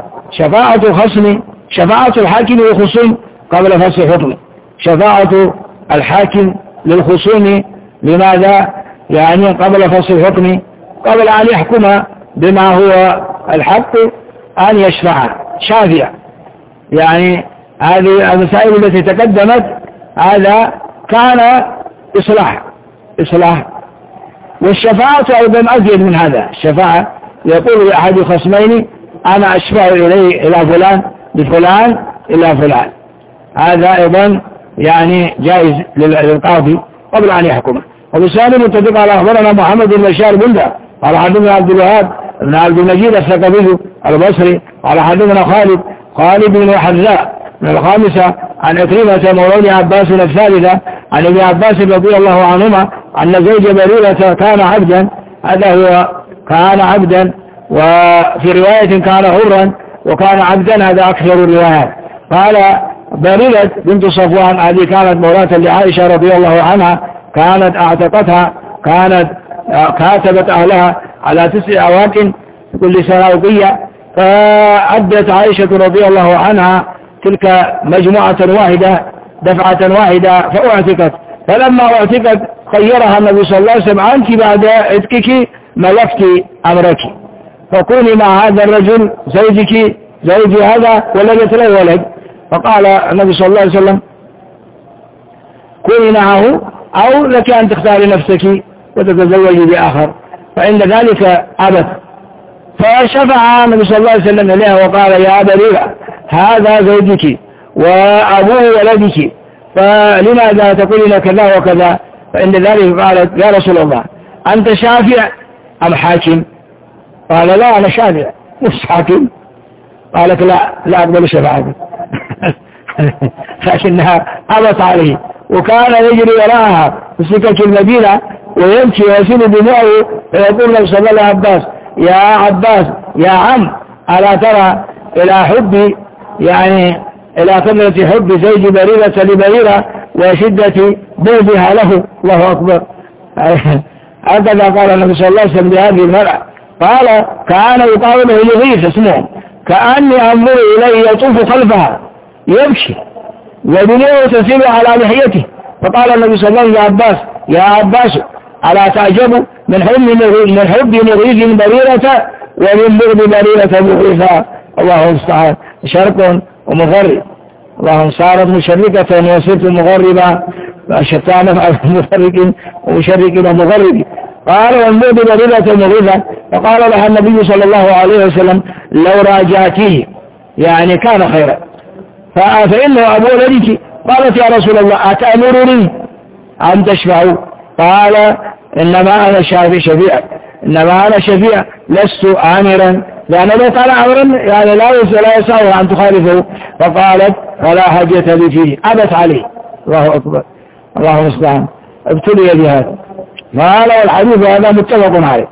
شفاعة الحاكم للخصوم قبل فصل حكمه، شفاعة الحاكم للخصوم لماذا؟ يعني قبل فصل الحكم، قبل أن يحكم بما هو الحق أن يشفع شافع، يعني هذه المسائل التي تقدمت هذا كان إصلاح، والشفاعة أيضا أزيد من هذا. الشفاعة يقول لأحد خصمين أنا أشفع إلى فلان بفلان إلى فلان، هذا أيضا يعني جائز للقاضي قبل أن يحكم. وبسالم متفق على أخبرنا محمد بن بشار بندة قال حدثنا عبد الوهاب بن عبد المجيد الثقفي البصري قال حدثنا خالد بن حذاء من الخامسة عن عكرمة مولى عباس الثالثة عن ابن عباس رضي الله عنهما أن زوج بريرة كان عبدا، هذا هو كان عبدا، وفي رواية كان حرا وكان عبدا، هذا أكثر الروايات. قال بريرة بنت صفوان هذه كانت مولاة لعائشة رضي الله عنها، كانت اعتقتها، كانت كاتبت أهلها على 9 أواكن كل سراوية، فعدت عائشة رضي الله عنها تلك مجموعة واحدة دفعة واحدة فأعتقت، فلما أعتقت خيرها النبي صلى الله عليه وسلم أنت بعد عتقك ملكت أمرك، فكوني مع هذا الرجل زوج هذا ولدت له ولد، فقال النبي صلى الله عليه وسلم كوني معه أو لك أن تختاري نفسك وتتزوجي بآخر، فعند ذلك أبت، فشفع النبي صلى الله عليه وسلم إليها وقال يا بريرة هذا زوجك وأبوه ولدك، فلماذا تقولين كذا وكذا؟ فعند ذلك قالت يا رسول الله أنت شافع أم حاكم؟ قال لا أنا شافع مش حاكم. قالت لا أقبل شفاعتك لكنها أبت عليه وكان يجري وراءها في سكة المدينة ويمشي ويسيل دموعه فيقول له صلى الله عباس يا عباس يا عم ألا ترى إلى حبي يعني إلى كثرة حب زيد بريرة لبريرة وشدة بغضها له. الله أكبر. هكذا قال النبي صلى الله عليه وسلم لهذه المرأة. قال كان يقال له لغيث اسمه كأني أنظر إليه يطوف خلفها يمشي ودنياه تسير على لحيته. فقال النبي صلى الله عليه وسلم يا عباس يا عباس ألا تعجب من حب مغيث بريرة ومن بغض بريرة مغيثا. الله المستعان. شرق ومغرب. اللهم صارت مشركة وصرت مغربة فشتان مع مشرك ومشرك ومغرب. قال والبغض بريرة مغيثا. فقال لها النبي صلى الله عليه وسلم لو راجعتيه يعني كان خيرا فإنه أبو ولدك. قالت يا رسول الله أتأمرني أن تشفعوا؟ قال إنما أنا شفيع إنما أنا شفيع لست آمرا لأن لو قال أمرا يعني لا يسعه أن تخالفه. فقالت ولا حاجة لي فيه أبت عليه. الله أكبر. الله المستعان. ابتلي بهذا. قال والحديث هذا متفق عليه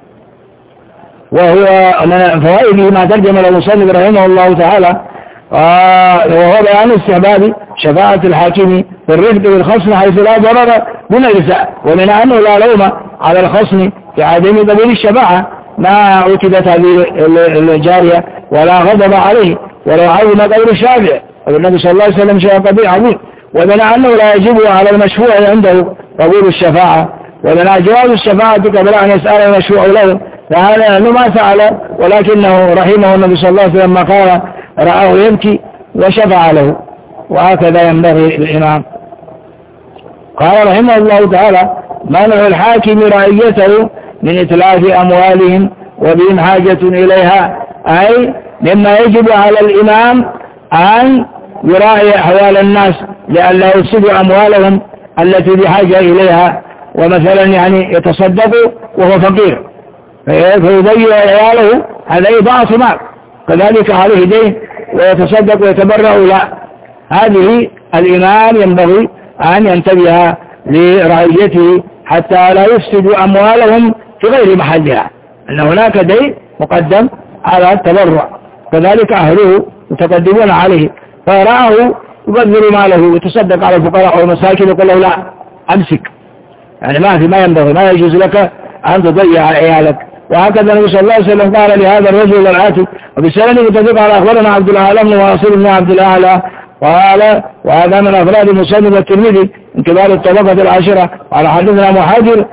وهو من فوائده ما ترجم له المصنف رحمه الله تعالى وهو بيان استحباب شفاعة الحاكم في الرفق بالخصم حيث لا ضرر من النساء ومن أنه لا لوم على الخصم في عدم قبول الشفاعة ما عتبت هذه الجارية ولا غضب عليه ولو عظم قول الشافع والنبي صلى الله عليه وسلم شيء قبيح عظيم. ومن أنه لا يجب على المشفوع عنده قبول الشفاعة ومن جواز الشفاعة قبل أن يسأل المشفوع له فهذا أنه ما فعل ولكنه رحمه النبي صلى الله عليه وسلم ما قال رآه يبكي وشفع له وهكذا ينبغي الإمام. قال رحمه الله تعالى منع الحاكم رعيته من إتلاف أموالهم وبهم حاجة إليها أي مما يجب على الإمام أن يراعي أحوال الناس لئلا يفسدوا أموالهم التي بحاجة إليها ومثلا يعني يتصدقوا وهو فقير فيضيع عياله هذا إضاعة مال كذلك عليه دين ويتصدق ويتبرع لا. هذه الإمام ينبغي أن ينتبه لرعيته حتى لا يفسدوا أموالهم في غير محلها أن هناك دين مقدم على التبرع كذلك أهله يتقدمون عليه فرآه يبذل ماله ويتصدق على الفقراء والمساكين ويقول له لا أمسك يعني ما ينبغي ما يجوز لك أن تضيع عيالك. وهكذا النبي صلى الله عليه وسلم قال لهذا الرجل العاتق وبسنده متفق على أخبرنا عبد الأعلى بن واصل بن عبد الأعلى قال وهذا من أفراد مسلم والترمذي من كبار الطبقة العاشرة. قال حدثنا محاضر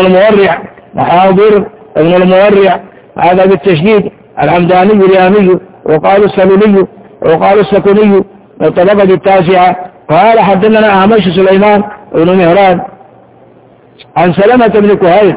ابن المورع هذا بالتشديد الحمداني اليامي وقال السلولي وقال السكوني الطبقة التاسعة. قال حدثنا أعمش سليمان بن مهران عن سلمة بن كهيل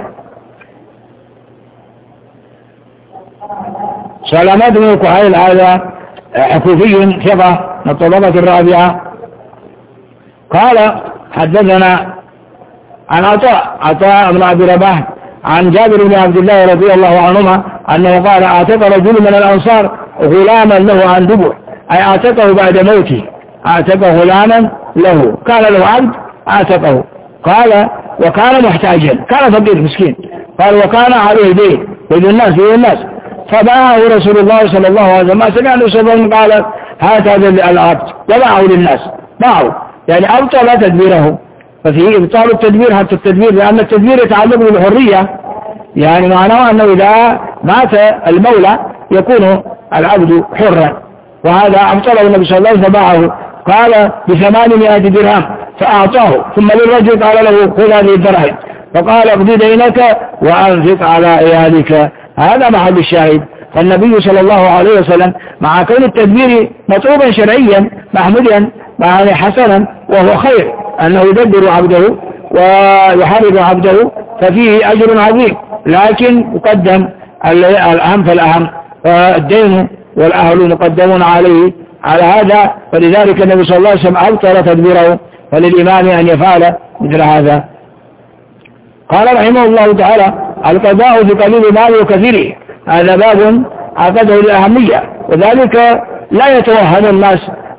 سلمة بن كهيل هذا حكوفي ثقة من الطبقة الرابعة. قال حدثنا عن عطاء بن عبد رباح عن جابر بن عبد الله رضي الله عنهما أنه قال اعتق رجل من الأنصار غلاما له عن دبر أي اعتقه بعد موته اعتقه غلاما له كان له عبد اعتقه. قال وكان محتاجا كان فقير مسكين. قال وكان عليه دين الناس فباعه رسول الله صلى الله عليه وسلم ما سمع له سبب قال هذا العبد وباعه للناس باعه يعني أبطل تدبيره. ففي إبطال التدبير حتى التدبير لأن التدبير يتعلق بالحرية يعني معناه أنه إذا مات المولى يكون العبد حرا وهذا أبطله النبي صلى الله عليه وسلم فباعه. قال ب800 درهم فأعطاه ثم للرجل قال له خذ هذه الدرهم فقال اقضي دينك وأنفق على عيالك. هذا محل الشاهد. فالنبي صلى الله عليه وسلم مع كون التدبير مطلوبا شرعيا محمودا يعني حسنا وهو خير أنه يدبر عبده ويحرر عبده ففيه أجر عظيم لكن يقدم الأهم فالأهم فالدين والأهل مقدمون عليه على هذا. فلذلك النبي صلى الله عليه وسلم أبطل تدبيره فللإمام أن يفعل مثل هذا. قال رحمه الله تعالى القضاء في قليل مال وكثيره هذا باب عقده للأهمية وذلك لا يتوهم الناس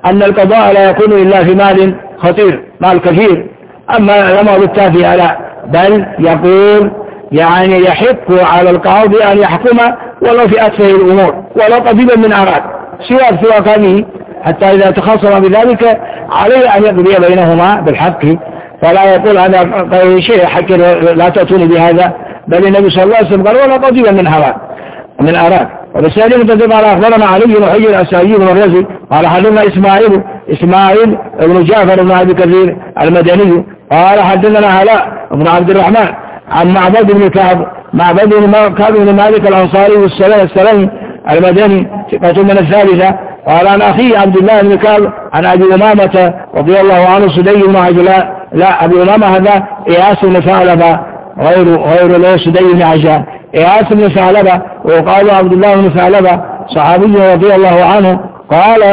أن القضاء لا يكون إلا في مال خطير، مال كثير. أما الأمر التافهة لا، بل يقول يعني يحق على القاضي أن يحكم ولو في أتفه الأمور، ولو قضيبا من أراد سواك هذه، حتى إذا تخاصم بذلك عليه أن يقضي بينهما بالحق، فلا يقول هذا شيء حق لا تأتوني بهذا، بل النبي صلى الله عليه وسلم قال ولا قضيبا من أراد. وبالسالم تدب على أخبرنا علي بن حجر الأسائي بن الرزي قال حدثنا إسماعيل بن جعفر بن أبي كثير المدني قال حدثنا علاء بن عبد الرحمن عن معبد بن كعب بن مالك الأنصاري السلمي المدني ثقة من الثالثة قال عن أخي عبد الله بن كعب عن أبي أمامة رضي الله عنه سدي بن عجلان، لا أبي أمامة هذا إياس بن ثعلبة غير له سدي بن عجلان، إياس بن ثعلبة وقال عبد الله بن ثعلبة صحابي رضي الله عنه قال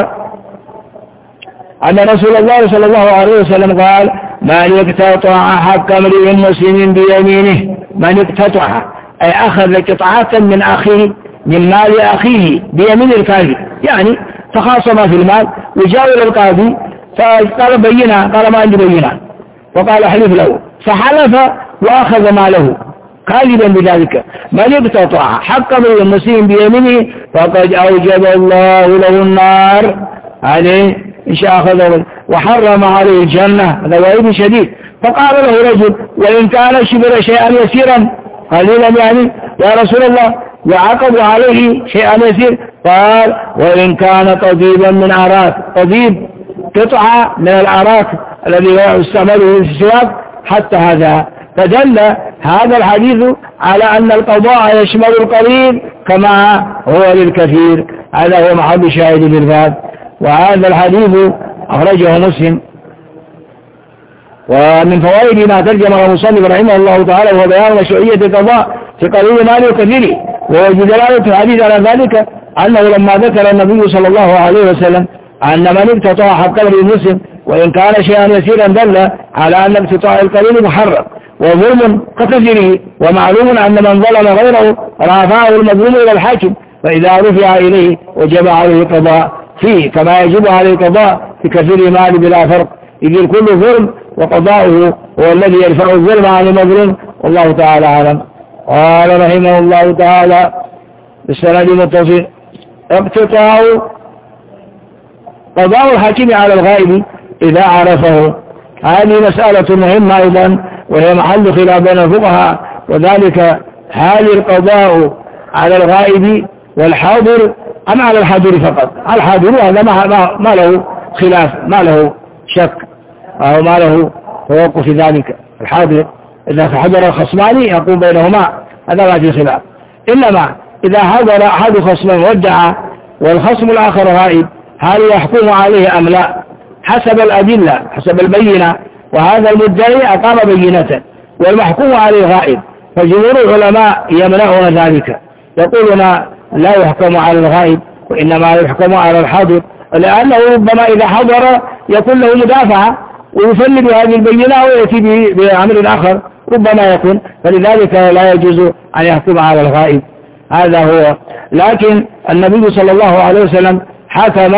أن رسول الله صلى الله عليه وسلم قال من اقتطع حق امرئ مسلم بيمينه، من اقتطع أي أخذ قطعة من أخيه من مال أخيه بيمين الكافر، يعني تخاصم في المال وجاء إلى القاضي فقال بينا، قال ما عندي بينا، وقال احلف له فحلف وأخذ ماله كاذبا بذلك. من اقتطع حق امرئ مسلم بيمينه فقد أوجب الله له النار عليه إن شاء أخذه وحرم عليه الجنة، هذا وعيد شديد. فقال له رجل وإن كان شبر شيئا يسيرا قليلا يعني يا رسول الله وعقب عليه شيئا يسير، قال وإن كان طبيبا من عراك، طبيب قطعة من العراك الذي يستعمله في السواك حتى هذا. فدل هذا الحديث على أن القضاء يشمل القليل كما هو للكثير، هذا هو محل شاهد للباب. وهذا الحديث أخرجه مسلم. ومن فوائد ما ترجمه المصنف رحمه الله تعالى هو بيان مشروعية القضاء في قليل مال وكثير، ووجد دلالة الحديث على ذلك أنه لما ذكر النبي صلى الله عليه وسلم أن من اقتطع حق امرئ مسلم وإن كان شيئا يسيرا دل على أن اقتطاع القليل محرم وظلم ككثيره، ومعلوم أن من ظلم غيره رافعه المظلوم إلى الحاكم، فإذا رفع إليه وجب عليه القضاء فيه كما يجب عليه القضاء في كثير مال بلا فرق، إذ الكل ظلم وقضاؤه هو الذي يرفع الظلم عن المظلوم، والله تعالى أعلم. قال رحمه الله تعالى بالسند المتصل اقتطاع قضاء الحاكم على الغائب إذا عرفه، هذه مسألة مهمة أيضا وهي محل خلاف بين الفقهاء، وذلك هل القضاء على الغائب والحاضر أم على الحاضر فقط؟ الحاضر هذا ما له خلاف، ما له شك أو ما له توقف في ذلك. الحاضر إذا حضر الخصمان يقوم بينهما هذا ما في خلاف، إنما إذا حضر أحد خصمين وادعى والخصم الآخر غائب هل يحكم عليه أم لا؟ حسب الأدلة حسب البينة، وهذا المدعي أقام بينة والمحكوم عليه غائب، فجمهور العلماء يمنعون ذلك، يقولون لا يحكم على الغائب وإنما يحكم على الحاضر، لأنه ربما إذا حضر يكون له مدافعة ويفند هذه البينة ويأتي بأمر آخر ربما يكون، فلذلك لا يجوز أن يحكم على الغائب، هذا هو. لكن النبي صلى الله عليه وسلم حكم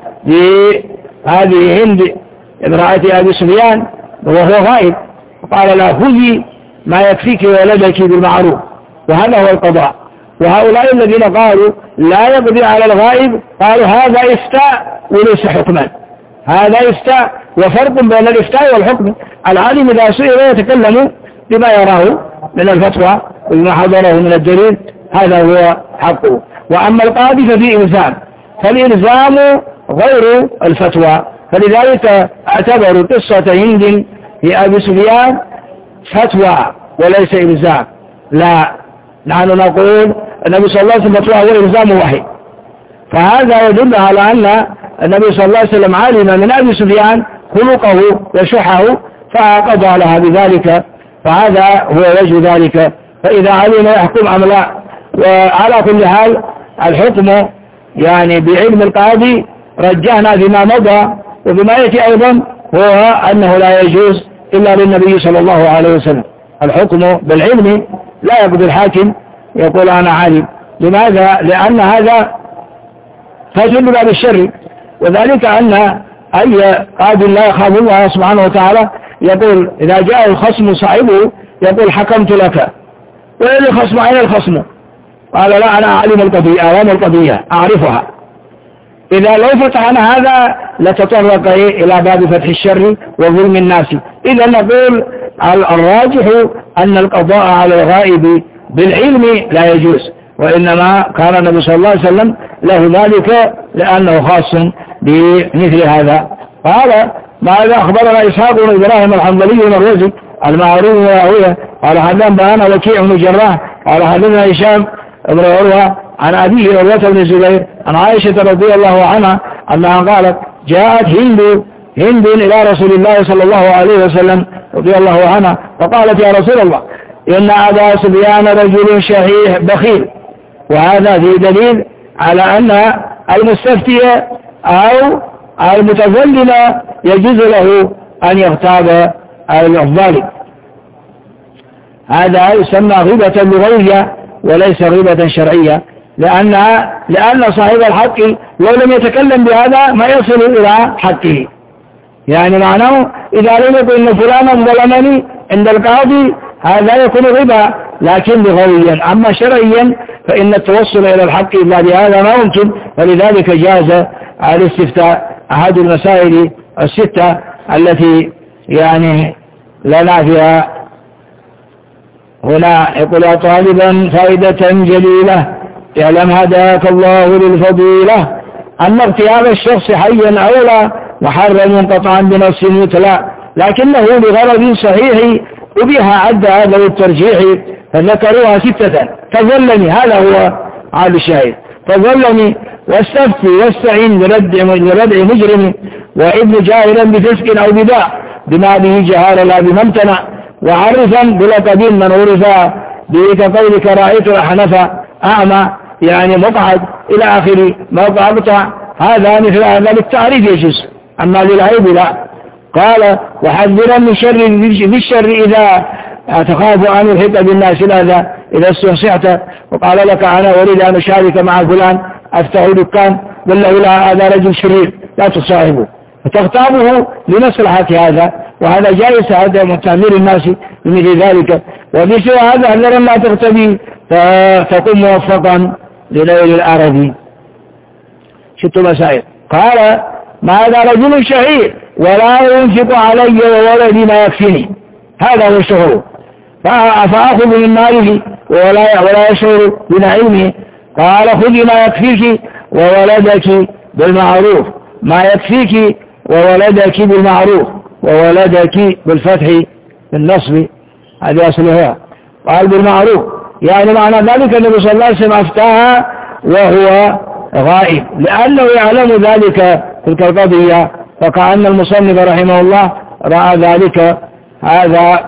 بهذه هند امرأة أبي سفيان وهو غائب، وقال لا خذي ما يكفيك ولدك بالمعروف، وهذا هو القضاء. وهؤلاء الذين قالوا لا يقضي على الغائب قالوا هذا إفتاء وليس حكما، هذا إفتاء، وفرق بين الإفتاء والحكم. العالم إذا سئل يتكلم بما يراه من الفتوى وبما حضره من الدليل، هذا هو حقه. وأما القاضي ففي إلزام، فالإلزام غير الفتوى، فلذلك اعتبروا قصة هند في أبي سفيان فتوى وليس إلزام. لا، نحن نقول النبي صلى الله عليه وسلم فتوى والإلزام واحد، فهذا يدل على أن النبي صلى الله عليه وسلم علم من أبي سفيان خلقه وشحه فقضى لها بذلك، فهذا هو وجه ذلك. فإذا علم يحكم أم لا. وعلى كل حال الحكم يعني بعلم القاضي رجعنا فيما مضى، وبما يأتي أيضا هو أنه لا يجوز إلا للنبي صلى الله عليه وسلم الحكم بالعلم، لا يقضي الحاكم يقول أنا عالم. لماذا؟ لأن هذا فتح باب الشر، وذلك أن أي قاض لا يخاف الله سبحانه وتعالى يقول إذا جاء الخصم صاحبه يقول حكمت لك، وين الخصم؟ أين الخصم؟ قال لا أنا أعلم القضية أعرفها. إذا لو فتحنا هذا لتطرق إلى باب فتح الشر وظلم الناس. إذا نقول الراجح أن القضاء على الغائب بالعلم لا يجوز، وإنما كان النبي صلى الله عليه وسلم له ذلك لأنه خاص بمثل هذا. قال ماذا أخبرنا إسحاق بن إبراهيم الحنظلي المروزي المعروف وراويه قال حدثنا وكيع بن جراح قال حدثنا هشام بن عروة عن أبيه عروة بن الزبير عن عائشة رضي الله عنها أنها قالت جاءت هند إلى رسول الله صلى الله عليه وسلم رضي الله عنها فقالت يا رسول الله إن أبا سفيان رجل شحيح بخيل. وهذا في دليل على أن المستفتي أو المتذلل يجوز له أن يغتاب الظالم. هذا يسمى غيبة لغوية وليس غيبة شرعية، لأن صاحب الحق لو لم يتكلم بهذا ما يصل إلى حقه. يعني معناه إذا لم يقل إن فلانا ظلمني عند القاضي هذا يكون غيبة لكن لغويا. أما شرعيا فإن التوصل إلى الحق إلا بهذا ما ممكن، ولذلك جاز الاستفتاء أحد المسائل الستة التي يعني لنا فيها. هنا يقول طالبا فائدة جليلة اعلم هداك الله للفضيلة أن اغتياب الشخص حيا أولى محرم قطعا بنص يتلى، لكنه لغرض صحيح وبها عد هذا الترجيح فذكروها ستة تظلني. هذا هو عاد الشاهد تظلني واستفتي واستعين لردع مجرم وابن جاهلا بفسق أو بداع بما به جهال لا بما امتنع وعرفا بلقب من عرفا به كقولك رأيت الأحنف أعمى يعني مقعد إلى آخر موقع مقطع. هذا مثل هذا للتعريف يجوز، أما للعيب لا. قال وحذرا من شر بالشر إذا تخاف أن يلحق بالناس إذا استنصحت وقال لك أنا أريد أن أشارك مع فلان أفتح دكان ولا لا هذا رجل شرير لا تصاحبه فتغتابه لمصلحة هذا، وهذا جائز هذا من تعمير الناس بمثل ذلك. وبسوى هذا لما تغتبي فتكون موفقا لليل العربي. ست مسائل. قال ماذا رجل شهير ولا ينفق علي وولدي ما يكفيني، هذا هو الشهور، فأخذ من ماله ولا يشعر بنعيمه. قال خذي ما يكفيك وولدك بالمعروف، ما يكفيك وولدك بالمعروف، وولدك بالفتح بالنصب هذه أصلها. قال بالمعروف يعني معنى ذلك النبي صلى الله عليه وسلم أفتاها وهو غائب لأنه يعلم ذلك تلك القضية، فكأن المصنف رحمه الله رأى ذلك. هذا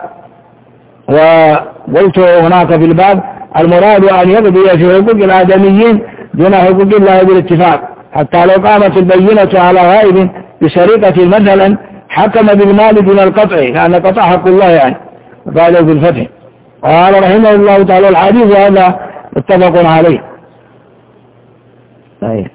وقلت هناك في الباب المراد أن يقضي في حقوق الآدميين دون حقوق الله بالاتفاق، حتى لو قامت البينة على غائب بسرقة مثلا حكم بالمال دون القطع لأن قطع حق الله يعني قال بالفتح. قال رحمه الله تعالى الحديث هذا متفق عليه. طيب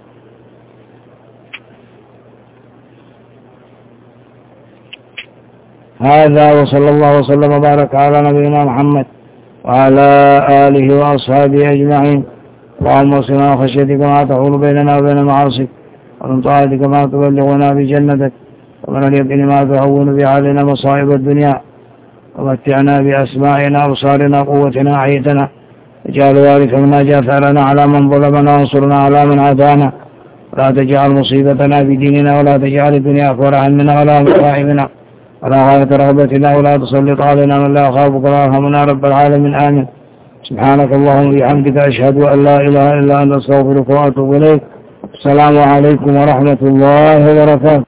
هذا وصلى الله وسلم وبارك على نبينا محمد وعلى آله وأصحابه أجمعين. اللهم اصلنا خشيتك ما تحول بيننا وبين معاصيك، ومن طاعتك ما تبلغنا بجنتك، ومن اليقين ما تهون به علينا مصائب الدنيا، ومتعنا بأسماعنا وأبصارنا قوتنا أحييتنا، اجعل وارث منا جاثرنا على من ظلمنا وانصرنا على من عادانا، ولا تجعل مصيبتنا في ديننا، ولا تجعل الدنيا أكبر همنا ولا مبلغ علمنا ولا غاية رغبتنا، ولا تسلط علينا من لا يخافك ولا يرحمنا رب العالمين. آمين. سبحانك اللهم وبحمدك أشهد أن لا إله إلا أنت أستغفرك وأتوب إليك. السلام عليكم ورحمة الله وبركاته.